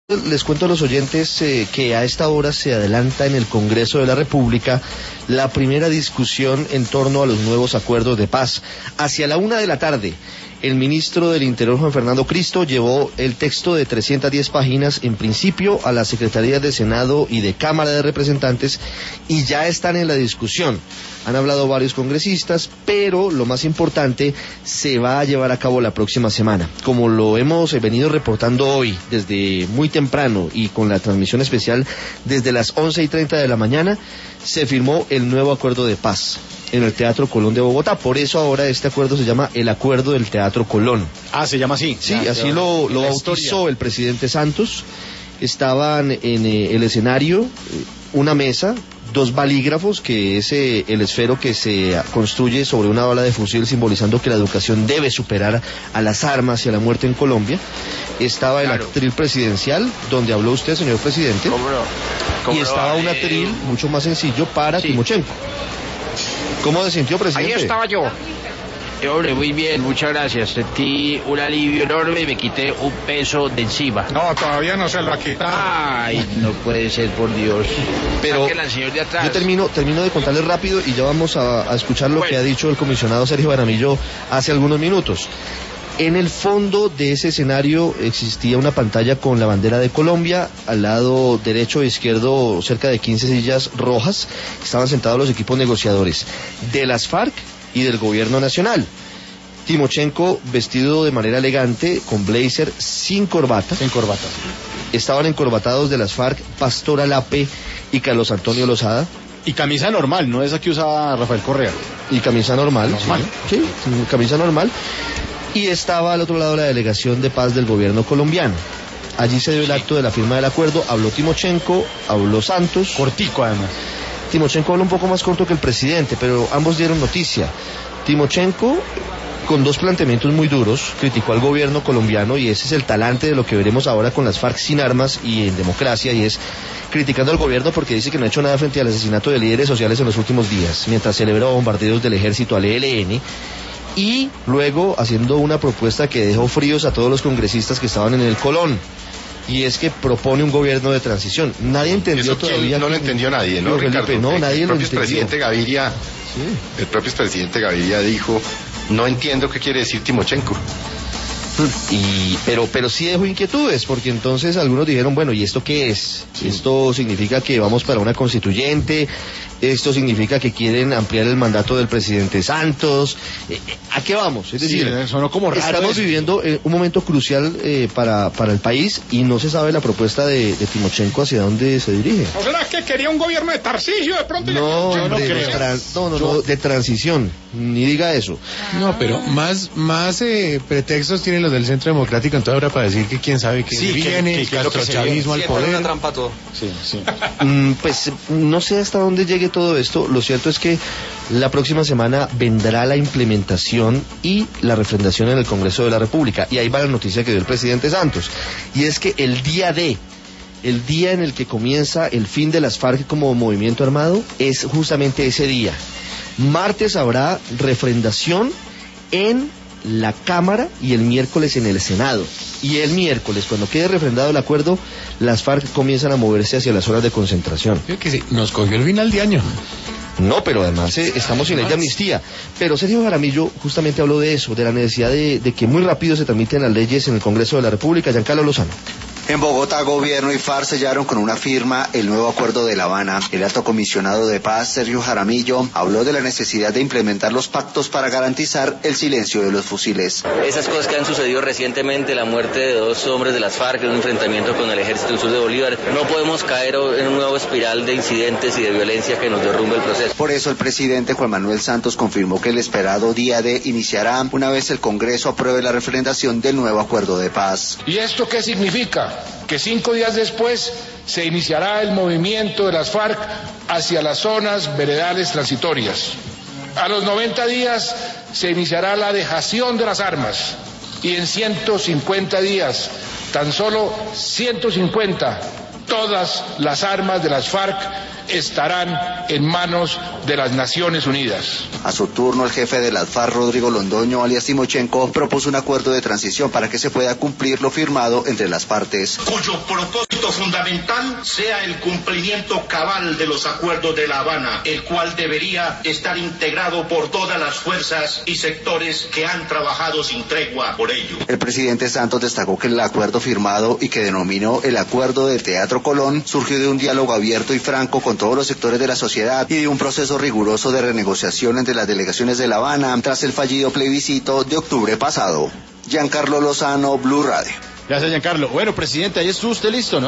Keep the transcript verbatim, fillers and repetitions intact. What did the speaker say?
Les cuento a los oyentes eh, que a esta hora se adelanta en el Congreso de la República la primera discusión en torno a los nuevos acuerdos de paz. Hacia la una de la tarde, el ministro del Interior, Juan Fernando Cristo, llevó el texto de trescientas diez páginas en principio a las secretarías de Senado y de Cámara de Representantes y ya están en la discusión. Han hablado varios congresistas, pero lo más importante se va a llevar a cabo la próxima semana. Como lo hemos venido reportando hoy desde muy temprano y con la transmisión especial desde las once y treinta de la mañana, se firmó el nuevo acuerdo de paz en el Teatro Colón de Bogotá. Por eso ahora este acuerdo se llama el Acuerdo del Teatro Colón. Ah, se llama así. Sí, ya, así ya, lo, lo bautizó historia. El presidente Santos. Estaban en eh, el escenario eh, una mesa, dos balígrafos, que es eh, el esfero que se construye sobre una bala de fusil simbolizando que la educación debe superar a las armas y a la muerte en Colombia. Estaba claro. el atril presidencial, donde habló usted, señor presidente. ¿Cómo no? ¿Cómo y estaba no? un atril eh... mucho más sencillo para sí. Timochenko. ¿Cómo se sintió, presidente? Ahí estaba yo. Hombre, muy bien, muchas gracias. Sentí un alivio enorme y me quité un peso de encima. No, todavía no se lo ha quitado. Ay, no puede ser, por Dios. Pero al señor de atrás. Yo termino, termino de contarles rápido y ya vamos a, a escuchar lo bueno. que ha dicho el comisionado Sergio Jaramillo hace algunos minutos. En el fondo de ese escenario existía una pantalla con la bandera de Colombia, al lado derecho e izquierdo cerca de quince sillas rojas, estaban sentados los equipos negociadores de las FARC y del gobierno nacional. Timochenko vestido de manera elegante, con blazer, sin corbata. Sin corbata. Estaban encorbatados de las FARC Pastor Alape y Carlos Antonio Lozada. Y camisa normal, no esa que usa Rafael Correa. Y camisa normal. Normal. Sí, sí, camisa normal. Y estaba al otro lado la delegación de paz del gobierno colombiano. Allí se dio el acto de la firma del acuerdo, habló Timochenko, habló Santos. Cortico además. Timochenko habló un poco más corto que el presidente, pero ambos dieron noticia. Timochenko, con dos planteamientos muy duros, criticó al gobierno colombiano, y ese es el talante de lo que veremos ahora con las FARC sin armas y en democracia, y es criticando al gobierno porque dice que no ha hecho nada frente al asesinato de líderes sociales en los últimos días, mientras celebra bombardeos del ejército al E L N, y luego haciendo una propuesta que dejó fríos a todos los congresistas que estaban en el Colón. Y es que propone un gobierno de transición. Nadie entendió todavía. No lo entendió nadie, ¿no, Felipe, Ricardo? No, el, nadie el lo propio entendió. Presidente Gaviria, sí. El propio presidente Gaviria dijo, no entiendo qué quiere decir Timochenko. Y, pero, pero sí dejó inquietudes, porque entonces algunos dijeron, bueno, ¿y esto qué es? Sí. Esto significa que vamos para una constituyente, esto significa que quieren ampliar el mandato del presidente Santos, ¿a qué vamos? Es decir, sí, sonó como raro estamos eso. viviendo eh, un momento crucial eh, para, para el país y no se sabe la propuesta de, de Timochenko hacia dónde se dirige. ¿O será que quería un gobierno de Tarcisio de pronto? No, ya... hombre, no, de, tran... no, no, no, de transición, ni diga eso. No, pero más, más eh, pretextos tienen los del Centro Democrático en toda hora para decir que quién sabe que sí, viene, que, que, que castrochavismo al poder. Una trampa todo. Sí, sí. Mm, pues no sé hasta dónde llegue todo esto. Lo cierto es que la próxima semana vendrá la implementación y la refrendación en el Congreso de la República. Y ahí va la noticia que dio el presidente Santos. Y es que el día de, el día en el que comienza el fin de las FARC como movimiento armado, es justamente ese día. Martes habrá refrendación en la Cámara y el miércoles en el Senado. Y el miércoles, cuando quede refrendado el acuerdo, las FARC comienzan a moverse hacia las zonas de concentración. Creo que sí, nos cogió el final de año. No, pero además eh, estamos sin ley de amnistía. Pero Sergio Jaramillo justamente habló de eso, de la necesidad de, de que muy rápido se tramiten las leyes en el Congreso de la República. Giancarlo Lozano. En Bogotá, gobierno y FARC sellaron con una firma el nuevo acuerdo de La Habana. El alto comisionado de paz, Sergio Jaramillo, habló de la necesidad de implementar los pactos para garantizar el silencio de los fusiles. Esas cosas que han sucedido recientemente, la muerte de dos hombres de las FARC en un enfrentamiento con el ejército del sur de Bolívar, no podemos caer en un nuevo espiral de incidentes y de violencia que nos derrumbe el proceso. Por eso el presidente Juan Manuel Santos confirmó que el esperado día D iniciará una vez el Congreso apruebe la refrendación del nuevo acuerdo de paz. ¿Y esto qué significa? Que cinco días después se iniciará el movimiento de las FARC hacia las zonas veredales transitorias. A los noventa días se iniciará la dejación de las armas y en ciento cincuenta días, tan solo ciento cincuenta, todas las armas de las FARC estarán en manos de las Naciones Unidas. A su turno, el jefe de las FARC, Rodrigo Londoño, alias Timochenko, propuso un acuerdo de transición para que se pueda cumplir lo firmado entre las partes. Cuyo propósito fundamental sea el cumplimiento cabal de los acuerdos de La Habana, el cual debería estar integrado por todas las fuerzas y sectores que han trabajado sin tregua por ello. El presidente Santos destacó que el acuerdo firmado y que denominó el Acuerdo del Teatro Colón surgió de un diálogo abierto y franco con todos los sectores de la sociedad y de un proceso riguroso de renegociación entre las delegaciones de La Habana tras el fallido plebiscito de octubre pasado. Giancarlo Lozano, Blue Radio. Gracias, Giancarlo. Bueno, presidente, ahí estuvo usted listo, ¿no?